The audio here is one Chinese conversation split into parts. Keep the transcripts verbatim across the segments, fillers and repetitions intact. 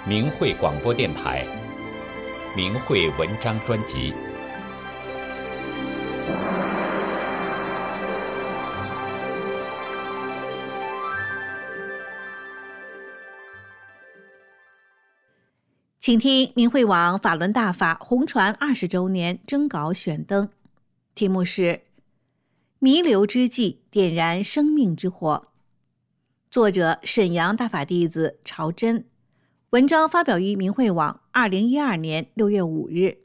明慧广播电台明慧文章专辑。 请听明慧网法轮大法红传二十周年征稿选灯，题目是弥留之际点燃生命之火，作者沈阳大法弟子曹真，文章发表于明慧网二零一二年六月五日。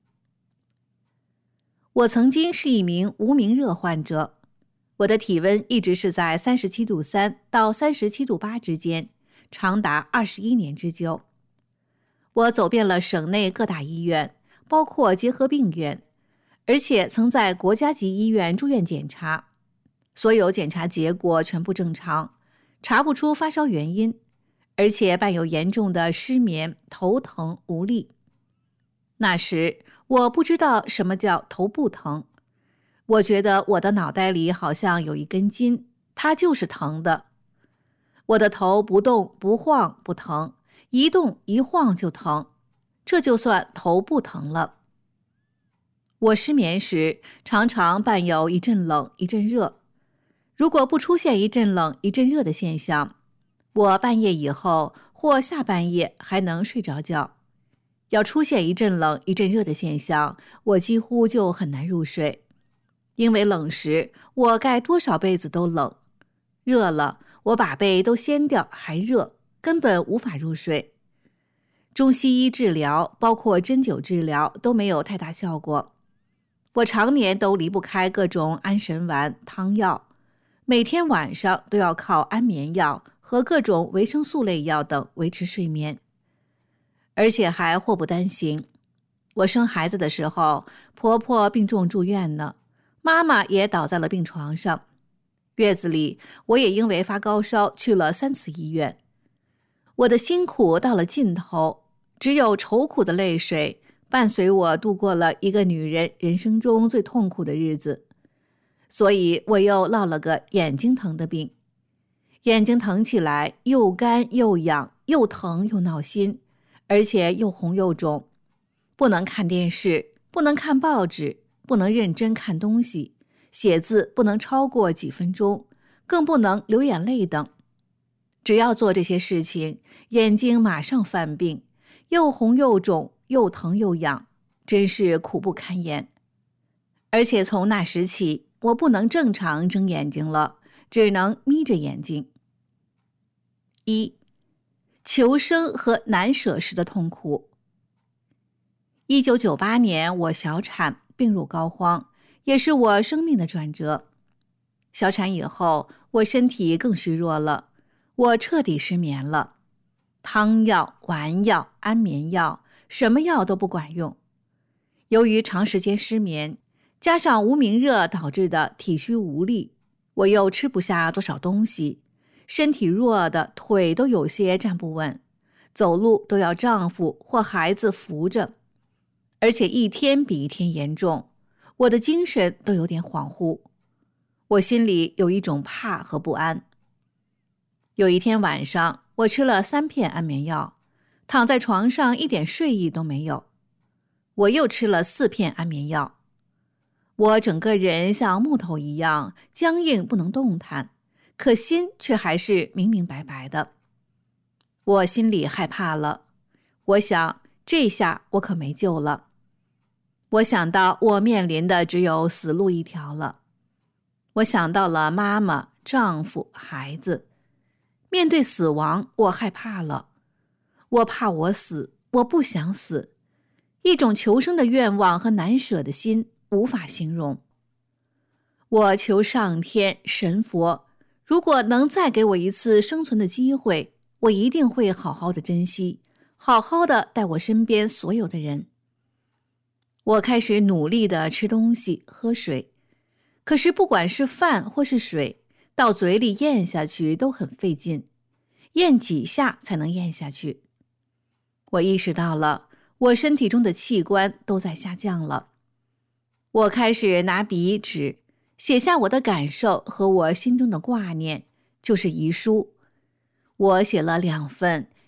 我曾经是一名无名热患者，我的体温一直是在三十七度三到三十七度八之间，长达二十一年之久。我走遍了省内各大医院，包括结核病院，而且曾在国家级医院住院检查，所有检查结果全部正常，查不出发烧原因，而且伴有严重的失眠、头疼、无力。那时我不知道什么叫头部疼，我觉得我的脑袋里好像有一根筋，它就是疼的。我的头不动不晃不疼，一动一晃就疼，这就算头部疼了。我失眠时常常伴有一阵冷一阵热，如果不出现一阵冷一阵热的现象，我半夜以后或下半夜还能睡着觉。要出现一阵冷一阵热的现象，我几乎就很难入睡，因为冷时我盖多少被子都冷，热了我把被都掀掉还热，根本无法入睡。中西医治疗包括针灸治疗都没有太大效果，我常年都离不开各种安神丸、汤药，每天晚上都要靠安眠药和各种维生素类药等维持睡眠，而且还祸不单行。我生孩子的时候，婆婆病重住院呢，妈妈也倒在了病床上，月子里我也因为发高烧去了三次医院。我的辛苦到了尽头，只有愁苦的泪水伴随我度过了一个女人人生中最痛苦的日子。所以我又落了个眼睛疼的病，眼睛疼起来又干又痒，又疼又闹心，而且又红又肿，不能看电视，不能看报纸，不能认真看东西，写字不能超过几分钟，更不能流眼泪等。只要做这些事情，眼睛马上犯病，又红又肿，又疼又痒，真是苦不堪言。而且从那时起，我不能正常睁眼睛了，只能眯着眼睛。一、求生和难舍时的痛苦。一九九八年我小产，病入膏肓，也是我生命的转折。小产以后，我身体更虚弱了，我彻底失眠了，汤药、丸药、安眠药，什么药都不管用。由于长时间失眠，加上无名热导致的体虚无力，我又吃不下多少东西，身体弱的腿都有些站不稳，走路都要丈夫或孩子扶着，而且一天比一天严重，我的精神都有点恍惚，我心里有一种怕和不安。有一天晚上，我吃了三片安眠药，躺在床上一点睡意都没有。我又吃了四片安眠药，我整个人像木头一样僵硬不能动弹，可心却还是明明白白的。我心里害怕了，我想这下我可没救了。我想到我面临的只有死路一条了。我想到了妈妈、丈夫、孩子。面对死亡，我害怕了。我怕我死，我不想死。一种求生的愿望和难舍的心无法形容。我求上天、神佛，如果能再给我一次生存的机会，我一定会好好的珍惜，好好的待我身边所有的人。我开始努力的吃东西、喝水，可是不管是饭或是水，到嘴里咽下去都很费劲，咽几下才能咽下去。我意识到了，我身体中的器官都在下降了。我开始拿笔纸写下我的感受和我心中的挂念，就是遗书。我写了两份，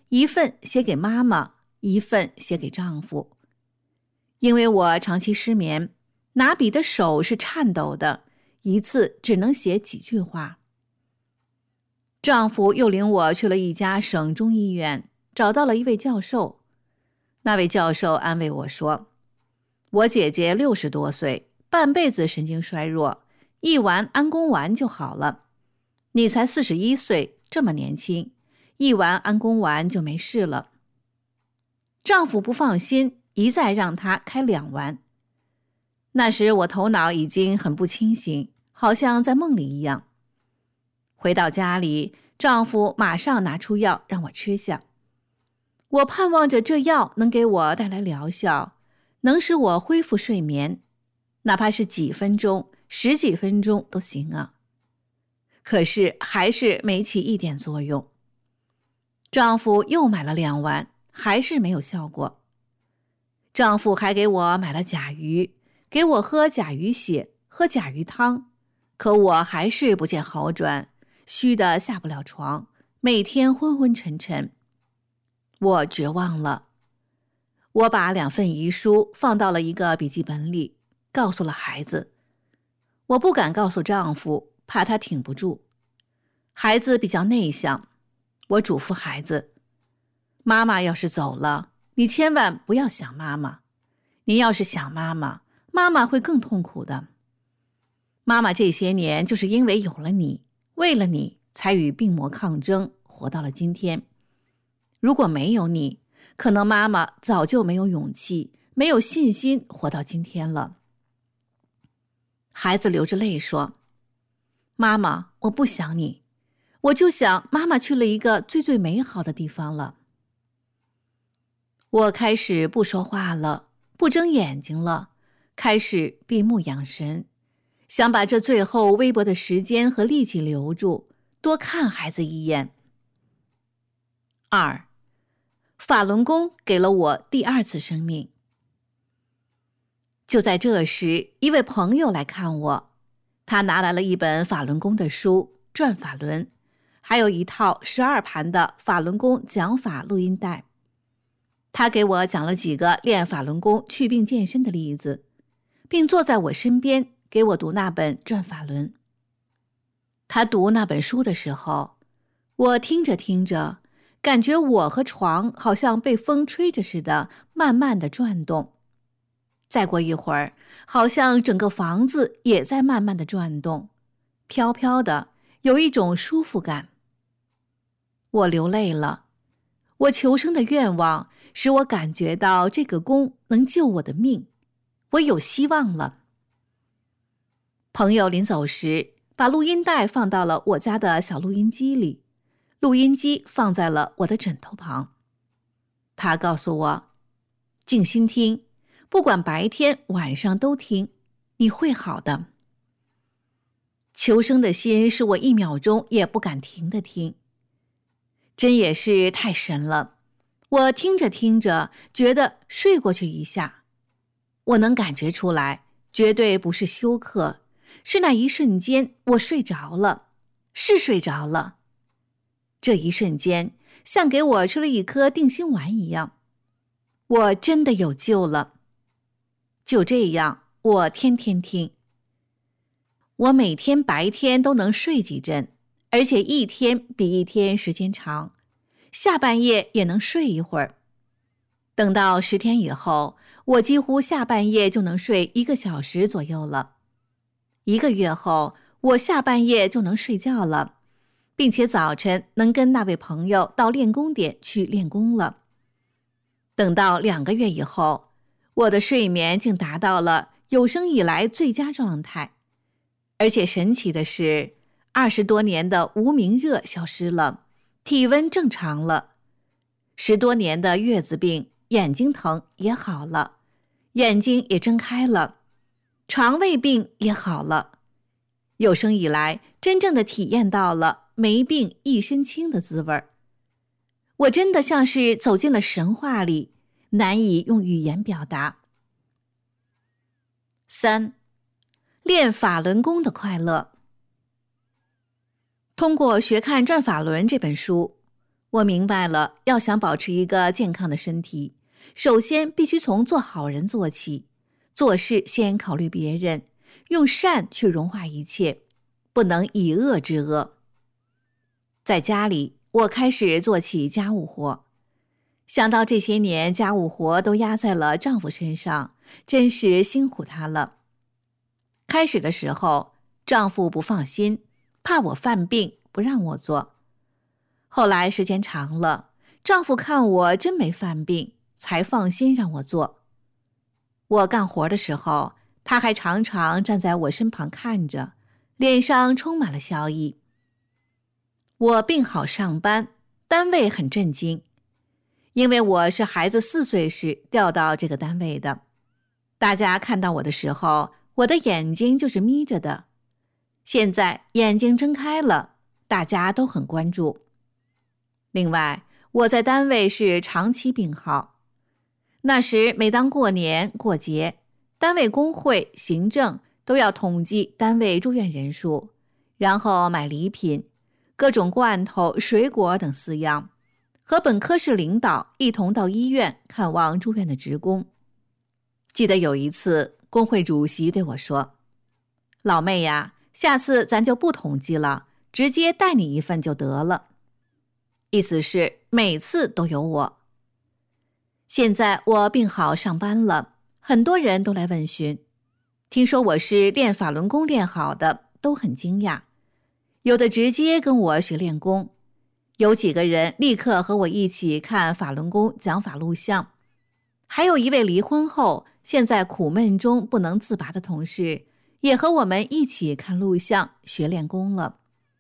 一份写给妈妈，一份写给丈夫。因为我长期失眠，拿笔的手是颤抖的，一次只能写几句话。丈夫又领我去了一家省中医院，找到了一位教授。那位教授安慰我说，我姐姐六十多岁，半辈子神经衰弱，一丸安宫丸就好了。你才四十一岁，这么年轻，一丸安宫丸就没事了。丈夫不放心，一再让她开两丸。那时我头脑已经很不清醒，好像在梦里一样。回到家里，丈夫马上拿出药让我吃下。我盼望着这药能给我带来疗效，能使我恢复睡眠，哪怕是几分钟、十几分钟都行啊。可是还是没起一点作用。丈夫又买了两丸，还是没有效果。丈夫还给我买了甲鱼，给我喝甲鱼血，喝甲鱼汤，可我还是不见好转，虚得下不了床，每天昏昏沉沉。我绝望了。我把两份遗书放到了一个笔记本里，告诉了孩子。我不敢告诉丈夫，怕他挺不住。孩子比较内向，我嘱咐孩子，妈妈要是走了，你千万不要想妈妈。你要是想妈妈，妈妈会更痛苦的。妈妈这些年就是因为有了你，为了你才与病魔抗争，活到了今天。如果没有你，可能妈妈早就没有勇气，没有信心活到今天了。孩子流着泪说，妈妈，我不想你，我就想妈妈去了一个最最美好的地方了。我开始不说话了，不睁眼睛了，开始闭目养神，想把这最后微薄的时间和力气留住，多看孩子一眼。二，法轮功给了我第二次生命。就在这时，一位朋友来看我，他拿来了一本法轮功的书《转法轮》，还有一套十二盘的法轮功讲法录音带。他给我讲了几个练法轮功祛病健身的例子，并坐在我身边给我读那本《转法轮》。他读那本书的时候，我听着听着，感觉我和床好像被风吹着似的，慢慢的转动。再过一会儿，好像整个房子也在慢慢的转动，飘飘的，有一种舒服感。我流泪了，我求生的愿望使我感觉到这个功能救我的命，我有希望了。朋友临走时，把录音带放到了我家的小录音机里，录音机放在了我的枕头旁。他告诉我，静心听，不管白天晚上都听，你会好的。求生的心使我一秒钟也不敢停的听。真也是太神了，我听着听着觉得睡过去一下。我能感觉出来，绝对不是休克，是那一瞬间我睡着了，是睡着了。这一瞬间像给我吃了一颗定心丸一样，我真的有救了。就这样，我天天听。我每天白天都能睡几阵，而且一天比一天时间长，下半夜也能睡一会儿。等到十天以后，我几乎下半夜就能睡一个小时左右了。一个月后，我下半夜就能睡觉了，并且早晨能跟那位朋友到练功点去练功了。等到两个月以后，我的睡眠竟达到了有生以来最佳状态。而且神奇的是，二十多年的无名热消失了，体温正常了，十多年的月子病、眼睛疼也好了，眼睛也睁开了，肠胃病也好了。有生以来真正的体验到了没病一身轻的滋味儿。我真的像是走进了神话里，难以用语言表达。三，练法轮功的快乐。通过学看《转法轮》这本书， 我明白了，要想保持一个健康的身体，首先必须从做好人做起，做事先考虑别人，用善去融化一切，不能以恶制恶。在家里，我开始做起家务活，想到这些年家务活都压在了丈夫身上，真是辛苦他了。开始的时候，丈夫不放心，怕我犯病，不让我做。后来时间长了，丈夫看我真没犯病，才放心让我做。我干活的时候，他还常常站在我身旁看着，脸上充满了笑意。我病好上班，单位很震惊，因为我是孩子四岁时调到这个单位的。大家看到我的时候，我的眼睛就是眯着的，现在眼睛睁开了，大家都很关注。另外，我在单位是长期病号，那时每当过年过节，单位工会、行政都要统计单位住院人数，然后买礼品，各种罐头、水果等四样，和本科室领导一同到医院看望住院的职工。记得有一次，工会主席对我说：“老妹呀，下次咱就不统计了，直接带你一份就得了。”意思是每次都有我。现在我病好上班了，很多人都来问询，听说我是练法轮功练好的，都很惊讶，有的直接跟我学练功，有几个人立刻和我一起看法轮功讲法录像，还有一位离婚后现在苦闷中不能自拔的同事，也和我们一起看录像学练功了。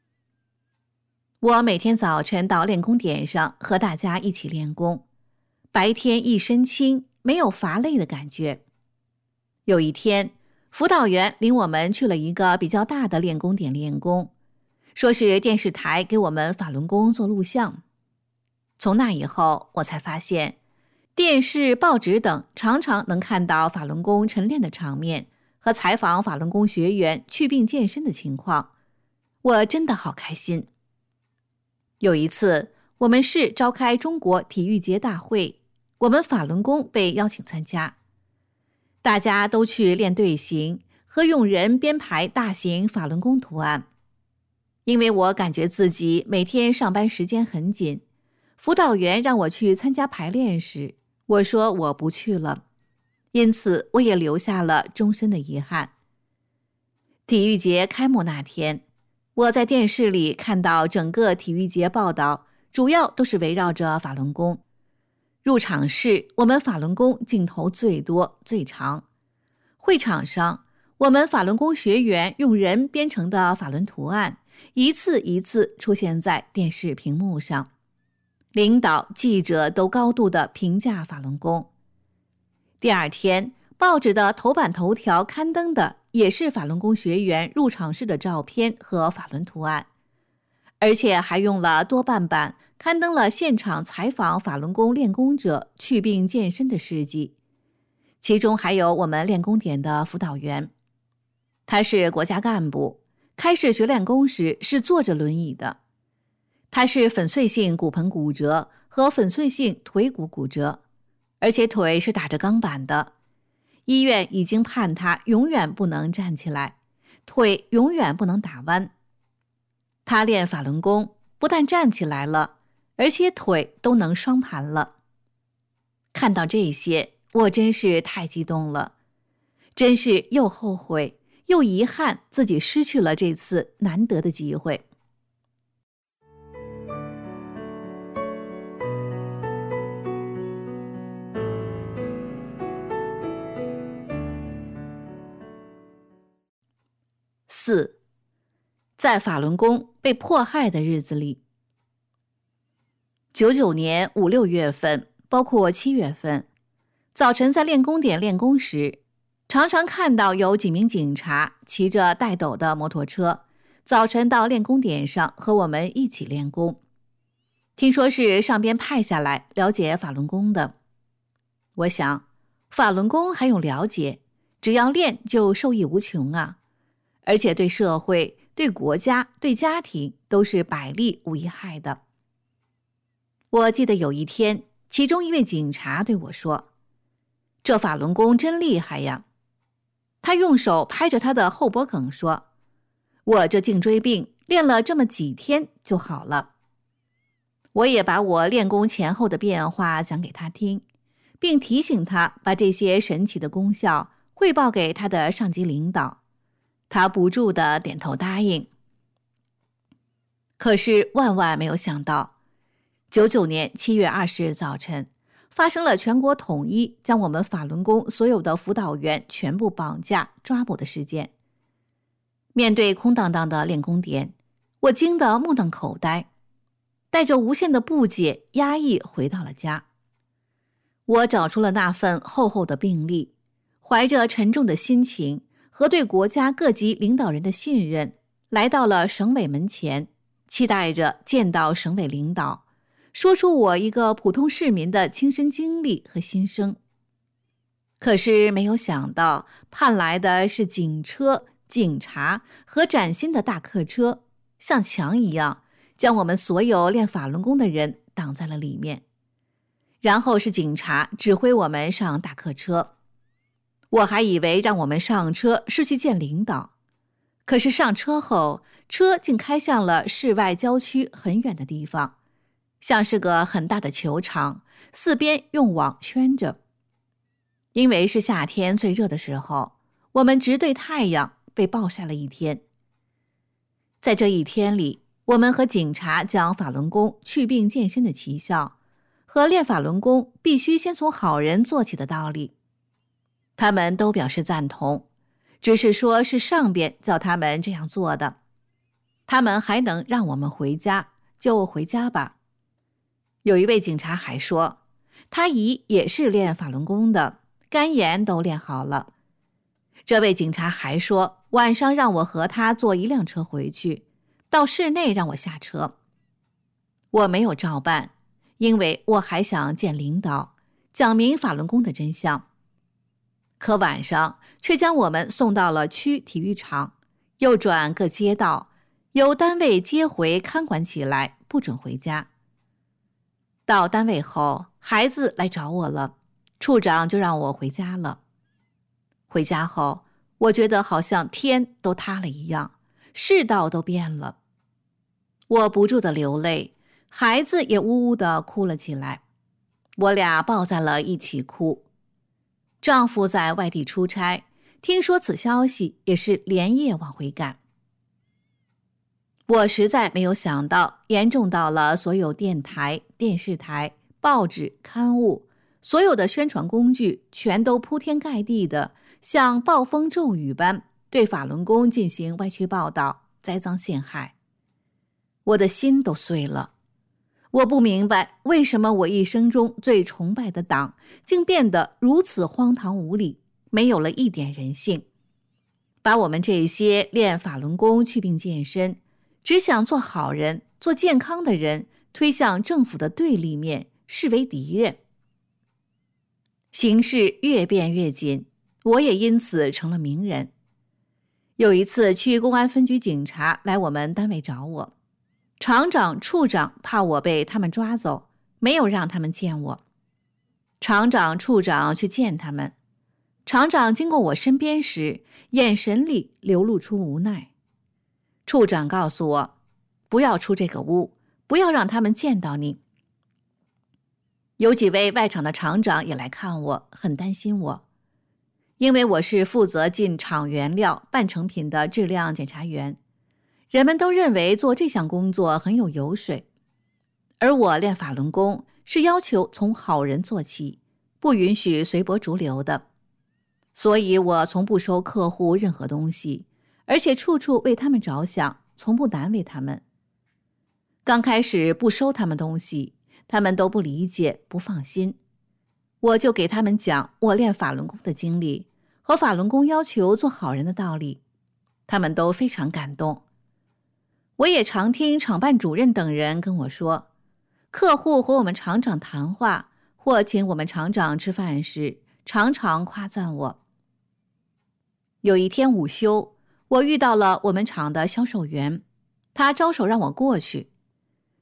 我每天早晨到练功点上和大家一起练功，白天一身轻，没有乏累的感觉。有一天，辅导员领我们去了一个比较大的练功点练功，说是电视台给我们法轮功做录像。从那以后，我才发现，电视、报纸等常常能看到法轮功晨练的场面和采访法轮功学员祛病健身的情况，我真的好开心。有一次，我们市召开中国体育节大会，我们法轮功被邀请参加。大家都去练队形和用人编排大型法轮功图案。因为我感觉自己每天上班时间很紧，辅导员让我去参加排练时，我说我不去了，因此我也留下了终身的遗憾。体育节开幕那天，我在电视里看到整个体育节报道，主要都是围绕着法轮功。入场式，我们法轮功镜头最多最长。会场上，我们法轮功学员用人编成的法轮图案，一次一次出现在电视屏幕上。领导、记者都高度的评价法轮功。第二天，报纸的头版头条刊登的也是法轮功学员入场式的照片和法轮图案，而且还用了多半版刊登了现场采访法轮功练功者祛病健身的事迹，其中还有我们练功点的辅导员。他是国家干部，开始学练功时是坐着轮椅的。他是粉碎性骨盆骨折和粉碎性腿骨骨折，而且腿是打着钢板的。医院已经判他永远不能站起来，腿永远不能打弯。他练法轮功，不但站起来了，而且腿都能双盘了。看到这些，我真是太激动了，真是又后悔又遗憾自己失去了这次难得的机会。四，在法轮功被迫害的日子里。九九年五六月份，包括七月份，早晨在练功点练功时，常常看到有几名警察骑着带斗的摩托车，早晨到练功点上和我们一起练功。听说是上边派下来了解法轮功的。我想，法轮功还用了解，只要练就受益无穷啊！而且对社会、对国家、对家庭都是百利无一害的。 我记得有一天，其中一位警察对我说：“这法轮功真厉害呀！”他用手拍着他的后脖梗说：“我这颈椎病练了这么几天就好了。”我也把我练功前后的变化讲给他听，并提醒他把这些神奇的功效汇报给他的上级领导。他不住地点头答应。可是万万没有想到，九九年七月二十日早晨，发生了全国统一将我们法轮功所有的辅导员全部绑架抓捕的事件。面对空荡荡的练功点，我惊得目瞪口呆，带着无限的不解压抑回到了家。我找出了那份厚厚的病历，怀着沉重的心情和对国家各级领导人的信任，来到了省委门前，期待着见到省委领导，说出我一个普通市民的亲身经历和心声。可是没有想到，盼来的是警车、警察和崭新的大客车，像墙一样将我们所有练法轮功的人挡在了里面。然后是警察指挥我们上大客车。我还以为让我们上车是去见领导，可是上车后，车竟开向了市外郊区很远的地方，像是个很大的球场，四边用网圈着。因为是夏天最热的时候，我们直对太阳，被暴晒了一天。在这一天里，我们和警察讲法轮功祛病健身的奇效，和练法轮功必须先从好人做起的道理。他们都表示赞同，只是说是上边叫他们这样做的。他们还能让我们回家，就回家吧。有一位警察还说，他姨也是练法轮功的，肝炎都练好了。这位警察还说，晚上让我和他坐一辆车回去，到市内让我下车。我没有照办，因为我还想见领导，讲明法轮功的真相。可晚上却将我们送到了区体育场，又转各街道，由单位接回看管起来，不准回家。到单位后，孩子来找我了，处长就让我回家了。回家后，我觉得好像天都塌了一样，世道都变了。我不住地流泪，孩子也呜呜地哭了起来，我俩抱在了一起哭。丈夫在外地出差，听说此消息也是连夜往回赶。我实在没有想到，严重到了所有电台、电视台、报纸、刊物，所有的宣传工具全都铺天盖地的像暴风骤雨般对法轮功进行歪曲报道，栽赃陷害。我的心都碎了。我不明白，为什么我一生中最崇拜的党竟变得如此荒唐无理，没有了一点人性，把我们这些练法轮功祛病健身，只想做好人、做健康的人，推向政府的对立面，视为敌人。形势越变越紧，我也因此成了名人。有一次，区公安分局警察来我们单位找我，厂长、处长怕我被他们抓走，没有让他们见我。厂长、处长去见他们，厂长经过我身边时，眼神里流露出无奈。处长告诉我，不要出这个屋，不要让他们见到你。有几位外厂的厂长也来看我，很担心我，因为我是负责进厂原料、半成品的质量检查员。人们都认为做这项工作很有油水，而我练法轮功是要求从好人做起，不允许随波逐流的，所以我从不收客户任何东西，而且处处为他们着想，从不难为他们。刚开始不收他们东西，他们都不理解，不放心，我就给他们讲我练法轮功的经历和法轮功要求做好人的道理，他们都非常感动。我也常听厂办主任等人跟我说，客户和我们厂长谈话或请我们厂长吃饭时，常常夸赞我。有一天午休，我遇到了我们厂的销售员，他招手让我过去。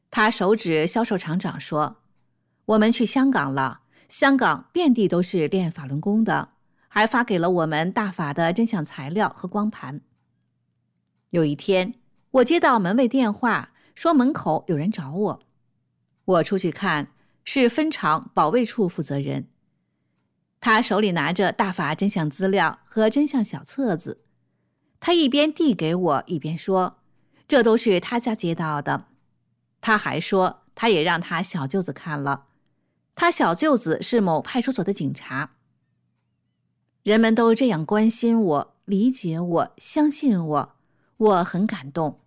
他手指销售厂长说：“我们去香港了，香港遍地都是练法轮功的，还发给了我们大法的真相材料和光盘。”有一天，我接到门卫电话，说门口有人找我。我出去看，是分厂保卫处负责人。他手里拿着大法真相资料和真相小册子，他一边递给我，一边说：“这都是他家接到的。”他还说，他也让他小舅子看了，他小舅子是某派出所的警察。人们都这样关心我，理解我，相信我，我很感动。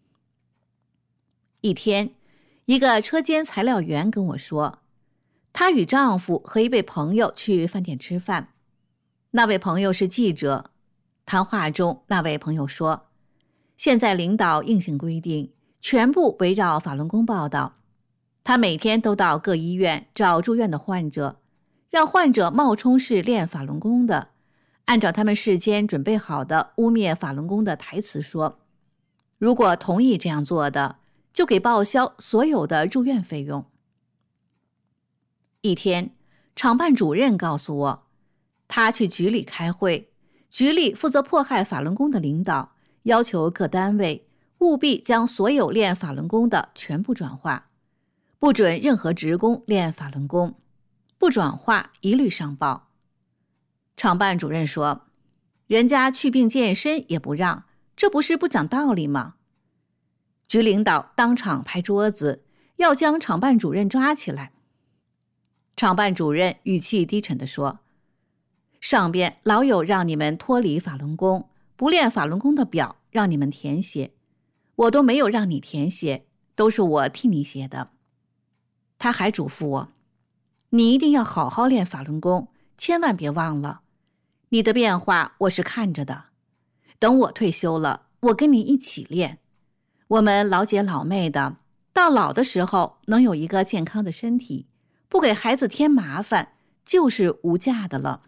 一天，一个车间材料员跟我说，她与丈夫和一位朋友去饭店吃饭，那位朋友是记者。谈话中，那位朋友说，现在领导硬性规定，全部围绕法轮功报道。他每天都到各医院找住院的患者，让患者冒充是练法轮功的，按照他们事先准备好的污蔑法轮功的台词说，如果同意这样做的，就给报销所有的住院费用。一天，厂办主任告诉我，他去局里开会，局里负责迫害法轮功的领导要求各单位务必将所有练法轮功的全部转化，不准任何职工练法轮功，不转化一律上报。厂办主任说，人家去病健身也不让，这不是不讲道理吗？局领导当场拍桌子，要将厂办主任抓起来。厂办主任语气低沉地说，上边老有让你们脱离法轮功，不练法轮功的表让你们填写，我都没有让你填写，都是我替你写的。他还嘱咐我，你一定要好好练法轮功，千万别忘了，你的变化我是看着的，等我退休了，我跟你一起练，我们老姐老妹的，到老的时候能有一个健康的身体，不给孩子添麻烦，就是无价的了。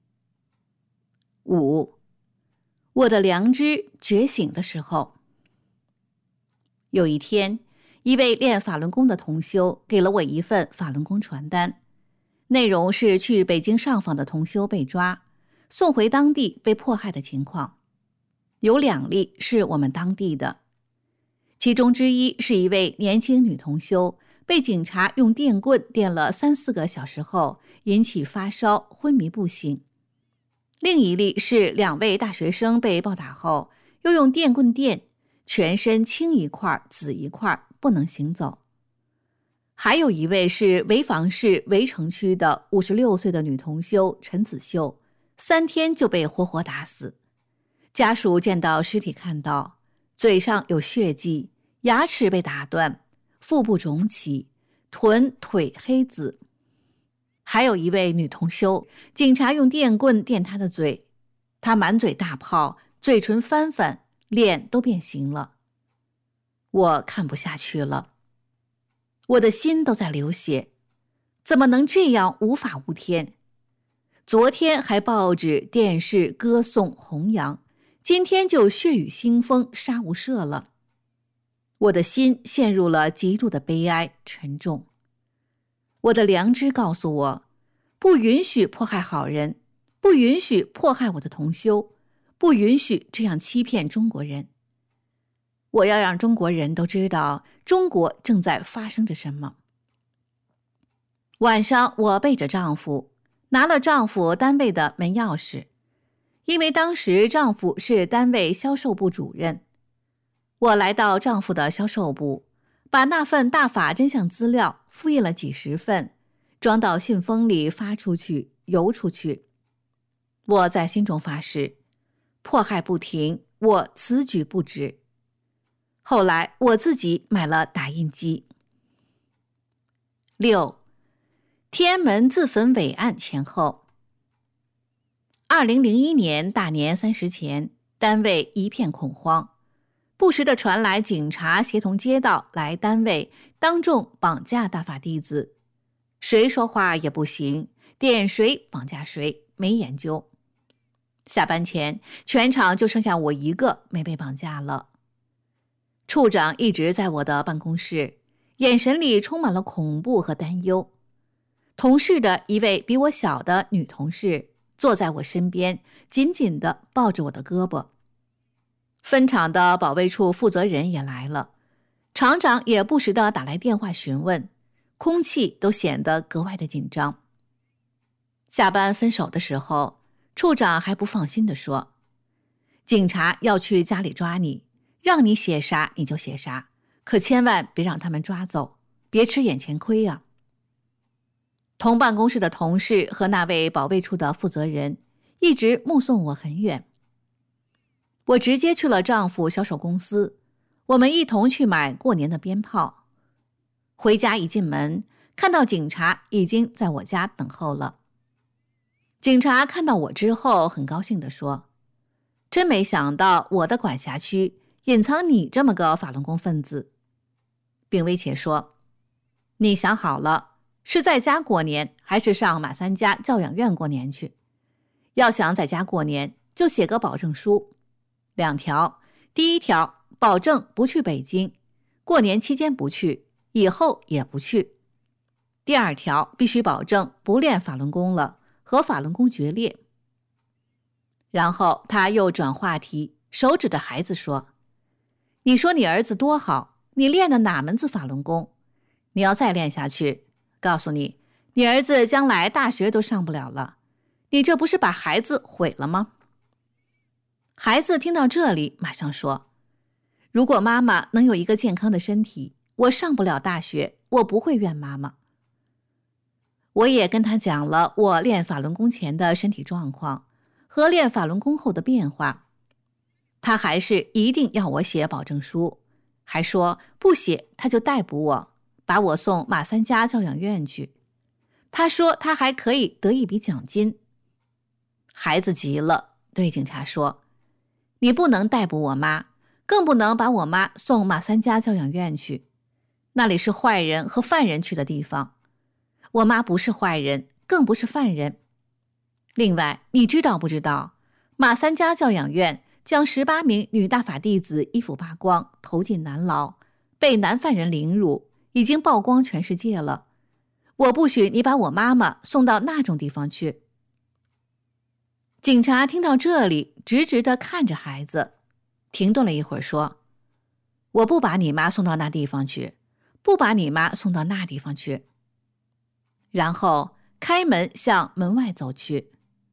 五，我的良知觉醒的时候。有一天，一位练法轮功的同修给了我一份法轮功传单，内容是去北京上访的同修被抓，送回当地被迫害的情况。有两例是我们当地的，其中之一是一位年轻女同修被警察用电棍电了三四个小时后引起发烧昏迷不醒。另一例是两位大学生被暴打后又用电棍电，全身青一块紫一块，不能行走。还有一位是潍坊市围城区的五十六岁的女同修陈子秀，三天就被活活打死。家属见到尸体看到嘴上有血迹，牙齿被打断，腹部肿起，臀腿黑紫。还有一位女同修，警察用电棍电她的嘴，她满嘴大泡，嘴唇翻翻，脸都变形了。我看不下去了，我的心都在流血，怎么能这样无法无天？昨天还报纸电视歌颂弘扬，今天就血雨腥风杀无赦了。我的心陷入了极度的悲哀沉重。我的良知告诉我，不允许迫害好人，不允许迫害我的同修，不允许这样欺骗中国人。我要让中国人都知道中国正在发生着什么。晚上，我背着丈夫，拿了丈夫单位的门钥匙，因为当时丈夫是单位销售部主任。我来到丈夫的销售部，把那份大法真相资料复印了几十份，装到信封里发出去，邮出去。我在心中发誓，迫害不停，我此举不止。后来我自己买了打印机。六，天安门自焚伟案前后。二零零一年大年三十前，单位一片恐慌，不时地传来警察协同街道来单位当众绑架大法弟子，谁说话也不行，点谁绑架谁，没研究。下班前，全场就剩下我一个没被绑架了。处长一直在我的办公室， 眼神里充满了恐怖和担忧。同事的一位比我小的女同事坐在我身边，紧紧地抱着我的胳膊。分厂的保卫处负责人也来了，厂长也不时地打来电话询问，空气都显得格外的紧张。下班分手的时候，处长还不放心地说，警察要去家里抓你，让你写啥你就写啥，可千万别让他们抓走，别吃眼前亏啊。同办公室的同事和那位保卫处的负责人一直目送我很远。我直接去了丈夫销售公司，我们一同去买过年的鞭炮。回家一进门，看到警察已经在我家等候了。警察看到我之后很高兴地说，真没想到我的管辖区隐藏你这么个法轮功分子，并威胁说，你想好了，是在家过年还是上马三家教养院过年去？要想在家过年，就写个保证书，两条，第一条，保证不去北京，过年期间不去，以后也不去。第二条，必须保证不练法轮功了，和法轮功决裂。然后他又转话题，手指着孩子说，你说你儿子多好，你练的哪门子法轮功？你要再练下去，告诉你，你儿子将来大学都上不了了，你这不是把孩子毁了吗？孩子听到这里马上说，如果妈妈能有一个健康的身体，我上不了大学，我不会怨妈妈。我也跟他讲了我练法轮功前的身体状况和练法轮功后的变化，他还是一定要我写保证书，还说不写他就逮捕我，把我送马三家教养院去。他说他还可以得一笔奖金。孩子急了，对警察说，你不能逮捕我妈，更不能把我妈送马三家教养院去，那里是坏人和犯人去的地方。我妈不是坏人，更不是犯人。另外，你知道不知道，马三家教养院将十八名女大法弟子衣服扒光，投进男牢，被男犯人凌辱，已经曝光全世界了。我不许你把我妈妈送到那种地方去。警察听到这里，直直地看着孩子，停顿了一会儿说，我不把你妈送到那地方去，不把你妈送到那地方去。然后开门向门外走去。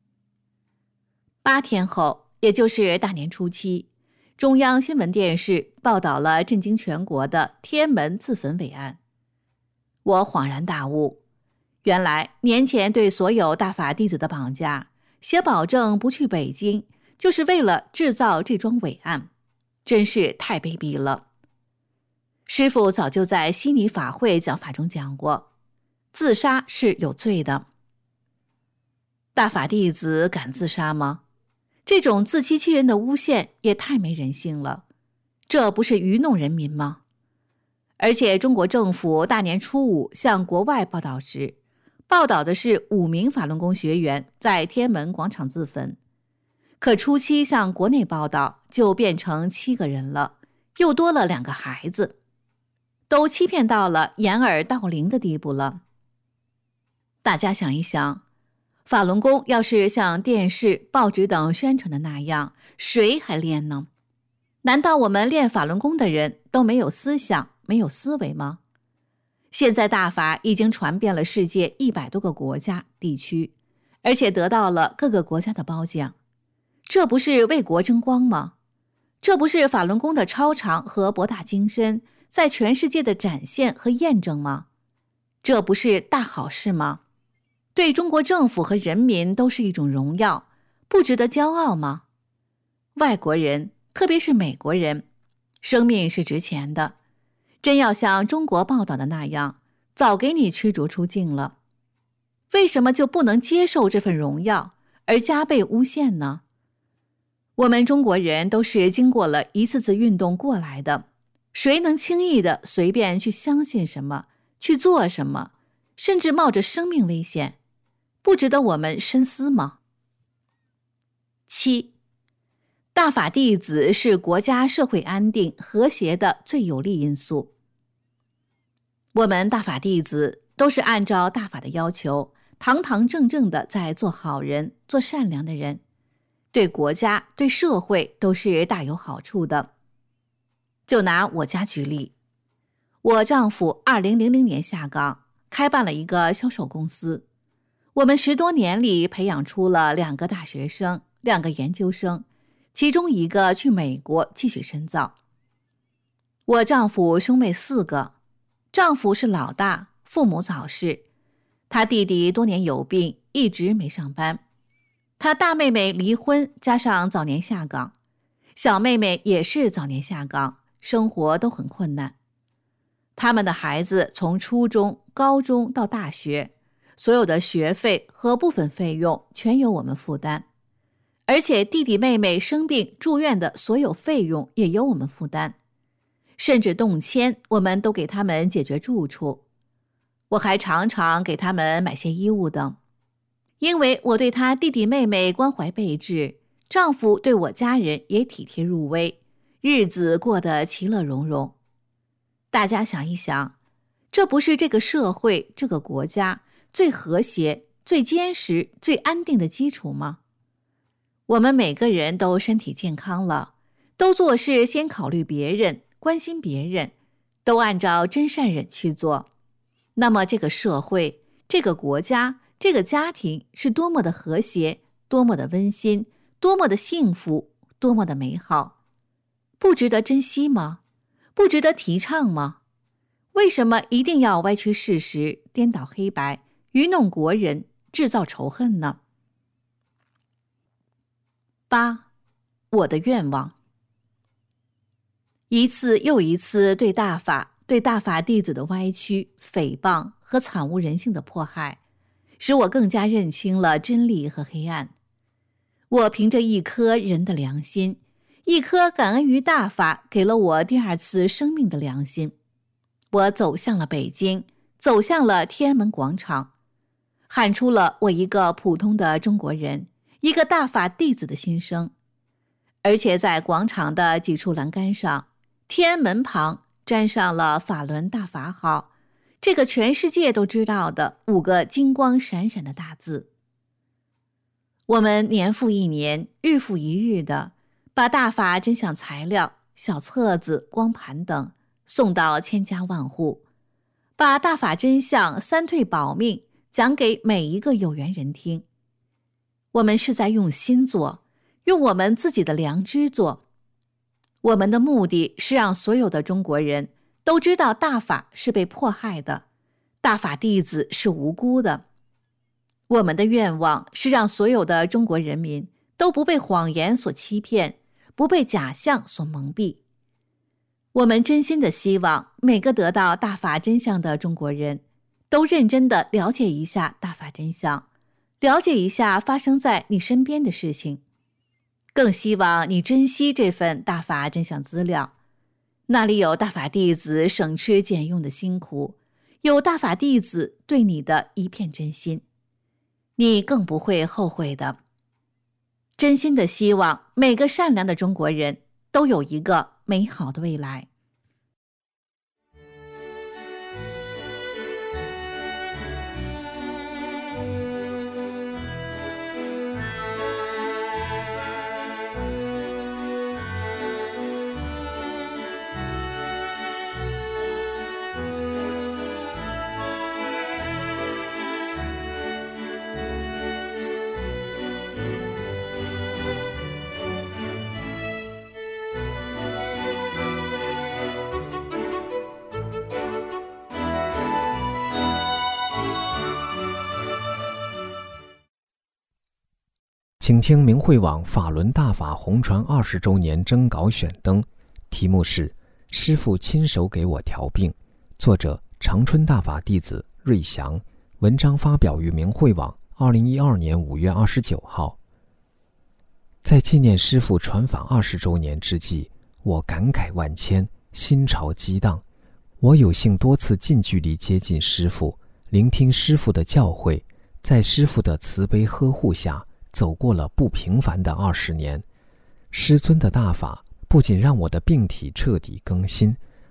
八天后，也就是大年初七，中央新闻电视报道了震惊全国的天安门自焚伟案。我恍然大悟，原来年前对所有大法弟子的绑架，写保证不去北京，就是为了制造这桩伟案，真是太卑鄙了。师父早就在悉尼法会讲法中讲过，自杀是有罪的。大法弟子敢自杀吗？这种自欺欺人的诬陷也太没人性了，这不是愚弄人民吗？而且中国政府大年初五向国外报道时，报道的是五名法轮功学员在天安门广场自焚，可初七向国内报道就变成七个人了，又多了两个孩子，都欺骗到了掩耳盗铃的地步了。大家想一想，法轮功要是像电视、报纸等宣传的那样，谁还练呢？难道我们练法轮功的人都没有思想、没有思维吗？现在大法已经传遍了世界一百多个国家地区，而且得到了各个国家的褒奖，这不是为国争光吗？这不是法轮功的超常和博大精深在全世界的展现和验证吗？这不是大好事吗？对中国政府和人民都是一种荣耀，不值得骄傲吗？外国人，特别是美国人，生命是值钱的，真要像中国报道的那样，早给你驱逐出境了。为什么就不能接受这份荣耀，而加倍诬陷呢？我们中国人都是经过了一次次运动过来的，谁能轻易的随便去相信什么，去做什么，甚至冒着生命危险，不值得我们深思吗？七，大法弟子是国家社会安定和谐的最有利因素。 我们大法弟子都是按照大法的要求，堂堂正正的在做好人，做善良的人，对国家对社会都是大有好处的。就拿我家举例，我丈夫二零零零年下岗，开办了一个销售公司。我们十多年里培养出了两个大学生，两个研究生，其中一个去美国继续深造。我丈夫兄妹四个，丈夫是老大，父母早逝，他弟弟多年有病，一直没上班。他大妹妹离婚，加上早年下岗，小妹妹也是早年下岗，生活都很困难。他们的孩子从初中、高中到大学，所有的学费和部分费用全由我们负担，而且弟弟妹妹生病住院的所有费用也由我们负担，甚至动迁我们都给他们解决住处。我还常常给他们买些衣物等。因为我对他弟弟妹妹关怀备至，丈夫对我家人也体贴入微，日子过得其乐融融。大家想一想，这不是这个社会、这个国家最和谐、最坚实、最安定的基础吗？我们每个人都身体健康了，都做事先考虑别人，关心别人，都按照真善忍去做，那么这个社会、这个国家、这个家庭是多么的和谐，多么的温馨，多么的幸福，多么的美好，不值得珍惜吗？不值得提倡吗？为什么一定要歪曲事实，颠倒黑白，愚弄国人，制造仇恨呢？八，我的愿望。一次又一次对大法、对大法弟子的歪曲、诽谤和惨无人性的迫害，使我更加认清了真理和黑暗。我凭着一颗人的良心，一颗感恩于大法给了我第二次生命的良心，我走向了北京，走向了天安门广场，喊出了我一个普通的中国人，一个大法弟子的心声。而且在广场的几处栏杆上，天安门旁沾上了法轮大法好，这个全世界都知道的五个金光闪闪的大字。我们年复一年，日复一日的把大法真相材料、小册子、光盘等送到千家万户，把大法真相三退保命讲给每一个有缘人听。我们是在用心做，用我们自己的良知做。我们的目的是让所有的中国人都知道大法是被迫害的，大法弟子是无辜的。我们的愿望是让所有的中国人民都不被谎言所欺骗，不被假象所蒙蔽。我们真心的希望每个得到大法真相的中国人都认真的了解一下大法真相，了解一下发生在你身边的事情，更希望你珍惜这份大法真相资料。那里有大法弟子省吃俭用的辛苦，有大法弟子对你的一片真心，你更不会后悔的。真心的希望每个善良的中国人都有一个美好的未来。 请听明慧网法轮大法红传二十周年征稿选灯，题目是师父亲手给我调病，作者长春大法弟子瑞祥，文章发表于明慧网二零一二年五月二十九号。在纪念师父传法二十周年之际，我感慨万千，心潮激荡。我有幸多次近距离接近师父，聆听师父的教诲，在师父的慈悲呵护下走过了不平凡的二十年。师尊的大法不仅让我的病体彻底更新，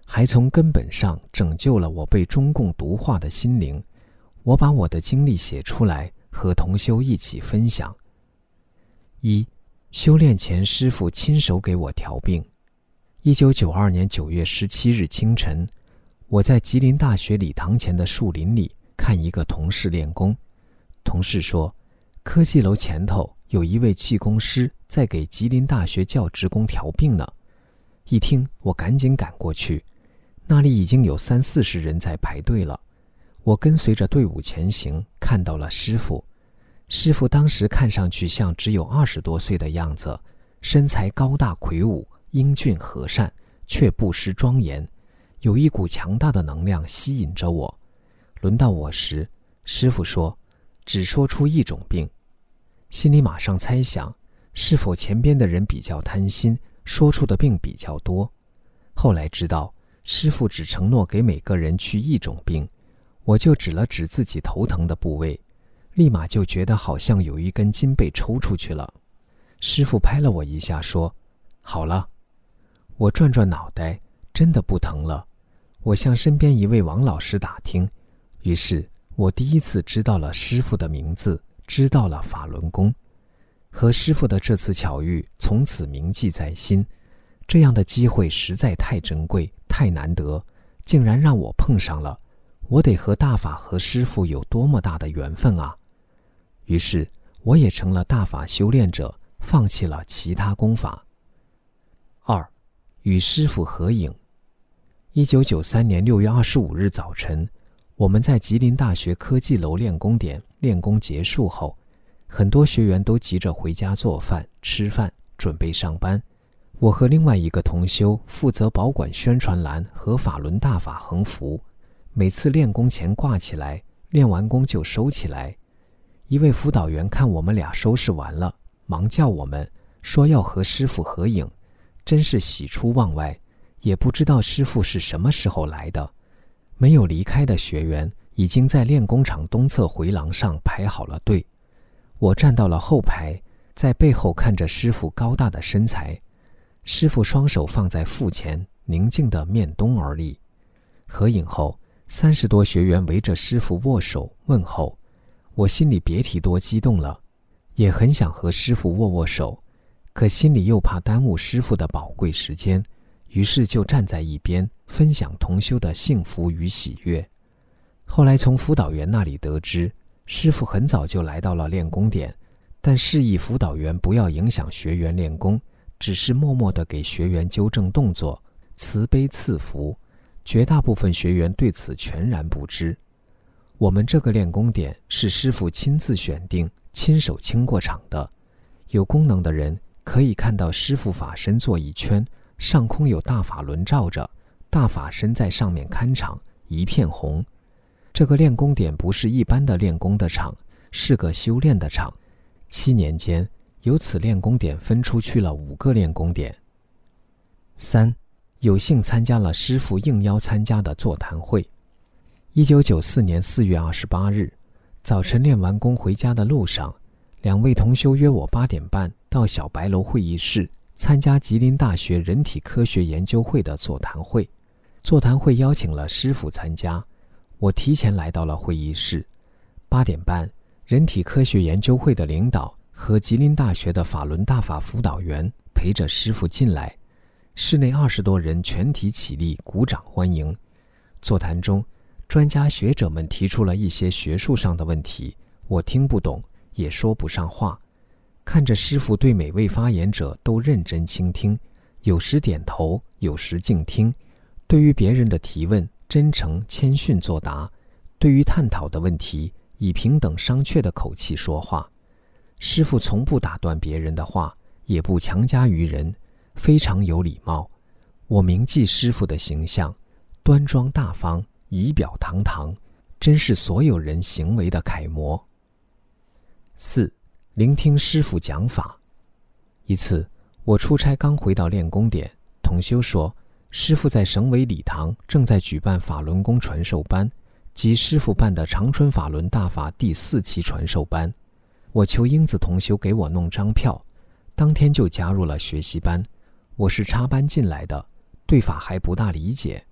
还从根本上拯救了我被中共毒化的心灵。我把我的经历写出来，和同修一起分享。一、修炼前师父亲手给我调病。一九九二年九月十七日清晨，我在吉林大学礼堂前的树林里看一个同事练功。同事说，科技楼前头有一位气功师在给吉林大学教职工调病呢。一听，我赶紧赶过去，那里已经有三四十人在排队了。我跟随着队伍前行，看到了师父。师父当时看上去像只有二十多岁的样子，身材高大魁梧，英俊和善，却不失庄严，有一股强大的能量吸引着我。轮到我时，师父说，只说出一种病。心里马上猜想，是否前边的人比较贪心，说出的病比较多。后来知道，师父只承诺给每个人去一种病，我就指了指自己头疼的部位，立马就觉得好像有一根筋被抽出去了。师父拍了我一下说，好了。我转转脑袋，真的不疼了。我向身边一位王老师打听，于是我第一次知道了师父的名字，知道了法轮功。和师父的这次巧遇从此铭记在心，这样的机会实在太珍贵太难得，竟然让我碰上了，我得和大法和师父有多么大的缘分啊！于是我也成了大法修炼者，放弃了其他功法。二、与师父合影。一九九三年六月二十五日早晨，我们在吉林大学科技楼练功点练功结束后，很多学员都急着回家做饭吃饭，准备上班。我和另外一个同修负责保管宣传栏和法轮大法横幅，每次练功前挂起来，练完功就收起来。一位辅导员看我们俩收拾完了，忙叫我们，说要和师父合影，真是喜出望外，也不知道师父是什么时候来的。没有离开的学员已经在练功场东侧回廊上排好了队。我站到了后排，在背后看着师父高大的身材。师父双手放在腹前，宁静地面东而立。合影后，三十多学员围着师父握手问候，我心里别提多激动了，也很想和师父握握手，可心里又怕耽误师父的宝贵时间，于是就站在一边分享同修的幸福与喜悦。后来从辅导员那里得知，师父很早就来到了练功点，但示意辅导员不要影响学员练功，只是默默地给学员纠正动作，慈悲赐福。绝大部分学员对此全然不知。我们这个练功点是师父亲自选定，亲手清过场的。有功能的人可以看到师父法身坐一圈，上空有大法轮罩着，大法身在上面看场，一片红。这个练功点不是一般的练功的场，是个修炼的场。七年间，由此练功点分出去了五个练功点。三、有幸参加了师父应邀参加的座谈会。一九九四年四月二十八日，早晨练完功回家的路上，两位同修约我八点半到小白楼会议室参加吉林大学人体科学研究会的座谈会。座谈会邀请了师父参加，我提前来到了会议室。八点半，人体科学研究会的领导和吉林大学的法轮大法辅导员陪着师父进来，室内二十多人全体起立鼓掌欢迎。座谈中，专家学者们提出了一些学术上的问题，我听不懂，也说不上话。看着师父对每位发言者都认真倾听，有时点头，有时静听，对于别人的提问真诚谦逊作答，对于探讨的问题以平等商榷的口气说话。师父从不打断别人的话，也不强加于人，非常有礼貌。我铭记师父的形象，端庄大方，仪表堂堂，真是所有人行为的楷模。四、聆听师父讲法。一次，我出差刚回到练功点，同修说，师父在省委礼堂正在举办法轮功传授班，即师父办的长春法轮大法第四期传授班。我求英子同修给我弄张票，当天就加入了学习班。我是插班进来的，对法还不大理解，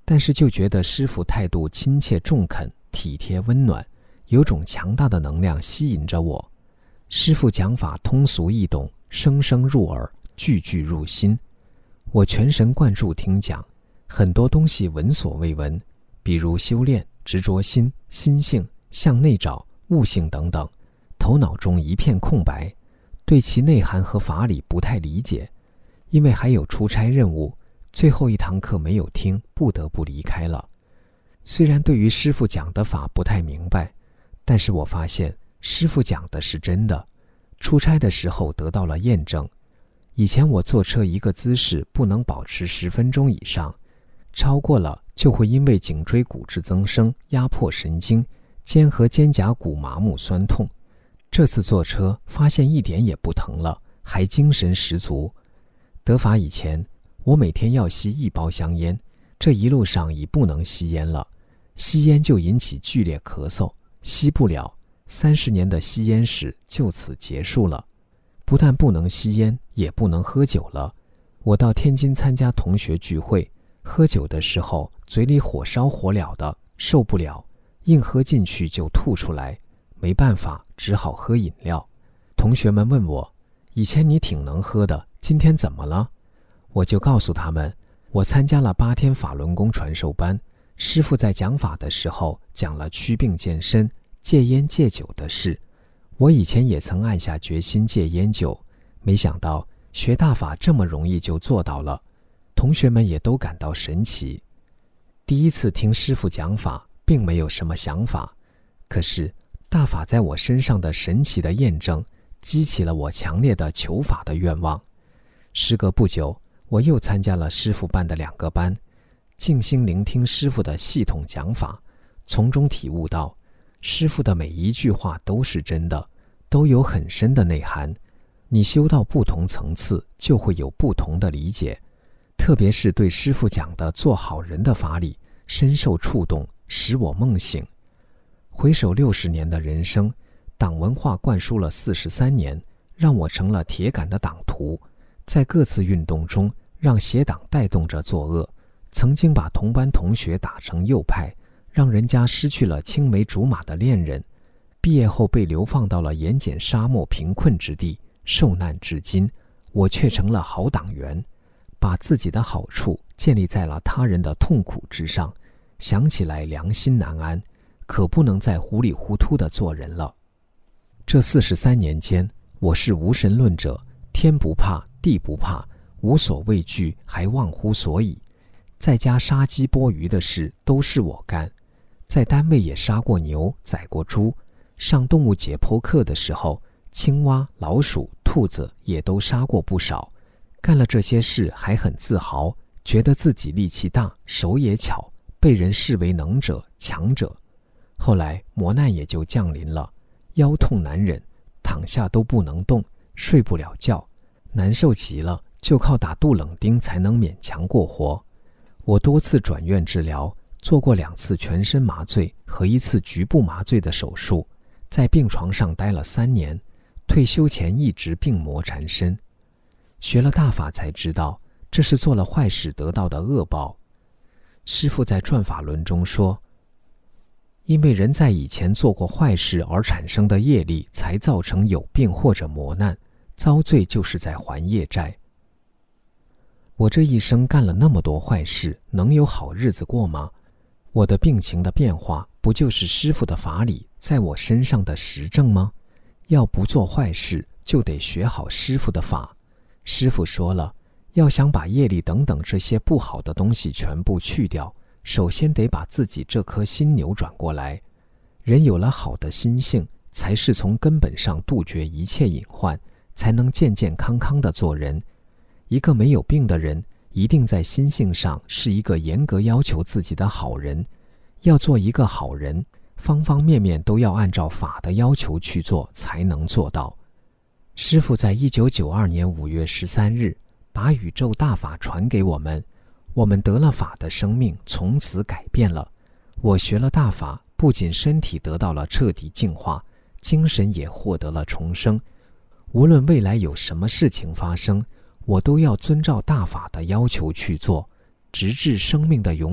但是就觉得师父态度亲切中肯，体贴温暖，有种强大的能量吸引着我。师父讲法通俗易懂，声声入耳，句句入心。我全神贯注听讲，很多东西闻所未闻，比如修炼、执着心、心性、向内找、悟性等等，头脑中一片空白，对其内涵和法理不太理解。因为还有出差任务，最后一堂课没有听，不得不离开了。虽然对于师父讲的法不太明白，但是我发现师父讲的是真的。出差的时候得到了验证。以前我坐车一个姿势不能保持十分钟以上，超过了就会因为颈椎骨质增生压迫神经，肩和肩胛骨麻木酸痛。这次坐车发现一点也不疼了，还精神十足。得法以前，我每天要吸一包香烟，这一路上已不能吸烟了，吸烟就引起剧烈咳嗽，吸不了，三十年的吸烟史就此结束了。不但不能吸烟，也不能喝酒了。我到天津参加同学聚会，喝酒的时候嘴里火烧火燎的，受不了，硬喝进去就吐出来，没办法，只好喝饮料。同学们问我，以前你挺能喝的，今天怎么了？我就告诉他们，我参加了八天法轮功传授班，师父在讲法的时候讲了祛病健身、戒烟戒酒的事。我以前也曾暗下决心戒烟酒，没想到学大法这么容易就做到了，同学们也都感到神奇。第一次听师父讲法，并没有什么想法，可是大法在我身上的神奇的验证，激起了我强烈的求法的愿望。时隔不久，我又参加了师父办的两个班，静心聆听师父的系统讲法，从中体悟到师父的每一句话都是真的，都有很深的内涵。你修到不同层次，就会有不同的理解。特别是对师父讲的做好人的法理，深受触动，使我梦醒。回首六十年的人生，党文化灌输了四十三年，让我成了铁杆的党徒，在各次运动中让邪党带动着作恶，曾经把同班同学打成右派，让人家失去了青梅竹马的恋人。毕业后被流放到了盐碱沙漠贫困之地，受难至今，我却成了好党员，把自己的好处建立在了他人的痛苦之上，想起来良心难安，可不能再糊里糊涂地做人了。这四十三年间，我是无神论者，天不怕地不怕，无所畏惧，还忘乎所以。在家杀鸡剥鱼的事都是我干，在单位也杀过牛，宰过猪，上动物解剖课的时候，青蛙、老鼠、兔子也都杀过不少。干了这些事还很自豪，觉得自己力气大，手也巧，被人视为能者、强者。后来磨难也就降临了，腰痛难忍，躺下都不能动，睡不了觉，难受极了，就靠打杜冷丁才能勉强过活。我多次转院治疗，做过两次全身麻醉和一次局部麻醉的手术，在病床上待了三年，退休前一直病魔缠身。学了大法才知道，这是做了坏事得到的恶报。师父在转法轮中说，因为人在以前做过坏事而产生的业力，才造成有病或者磨难，遭罪就是在还业债。我这一生干了那么多坏事，能有好日子过吗？我的病情的变化，不就是师父的法理在我身上的实证吗？要不做坏事，就得学好师父的法。师父说了，要想把业力等等这些不好的东西全部去掉，首先得把自己这颗心扭转过来。人有了好的心性，才是从根本上杜绝一切隐患，才能健健康康地做人。一个没有病的人，一定在心性上是一个严格要求自己的好人。要做一个好人，方方面面都要按照法的要求去做，才能做到。师父在一九九二年五月十三日把宇宙大法传给我们，我们得了法的生命从此改变了。我学了大法，不仅身体得到了彻底净化，精神也获得了重生。无论未来有什么事情发生，我都要遵照大法的要求去做，直至生命的永远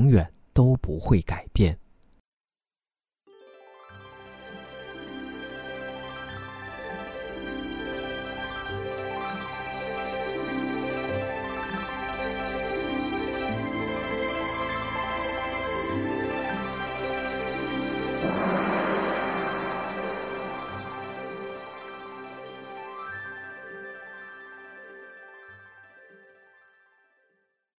都不会改变。